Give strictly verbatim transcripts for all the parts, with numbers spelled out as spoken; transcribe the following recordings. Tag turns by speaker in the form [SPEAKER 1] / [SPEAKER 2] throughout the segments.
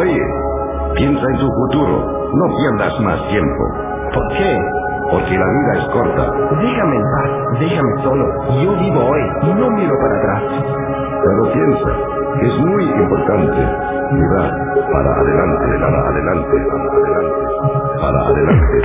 [SPEAKER 1] Oye, piensa en tu futuro. No pierdas más tiempo.
[SPEAKER 2] ¿Por qué?
[SPEAKER 1] Porque la vida es corta.
[SPEAKER 2] Déjame en paz, déjame solo. Yo vivo hoy, no miro para atrás.
[SPEAKER 1] Pero piensa, es muy importante mirar para adelante, para adelante, para adelante, para adelante.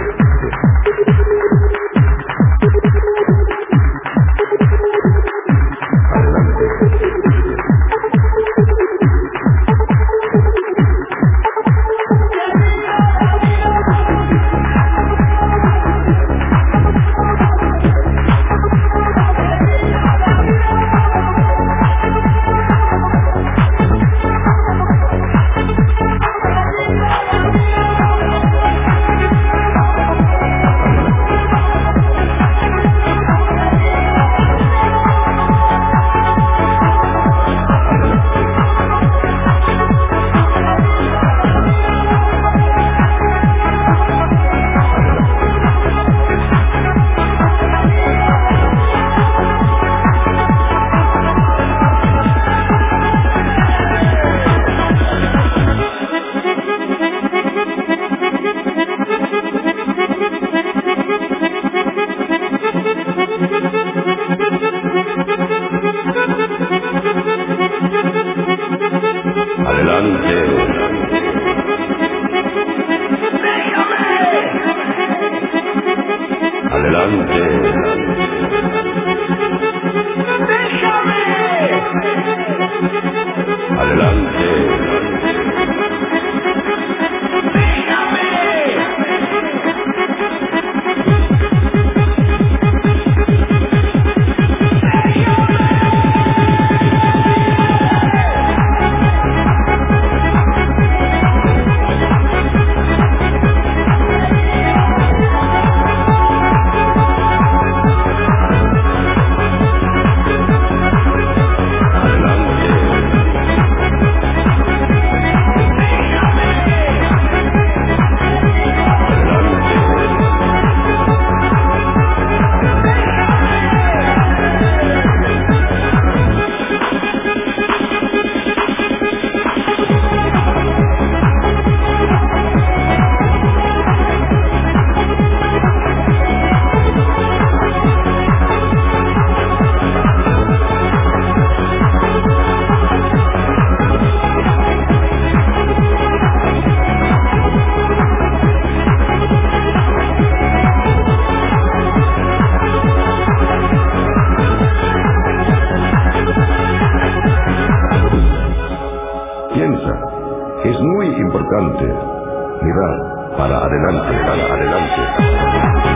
[SPEAKER 1] Es muy importante mirar para adelante, para adelante.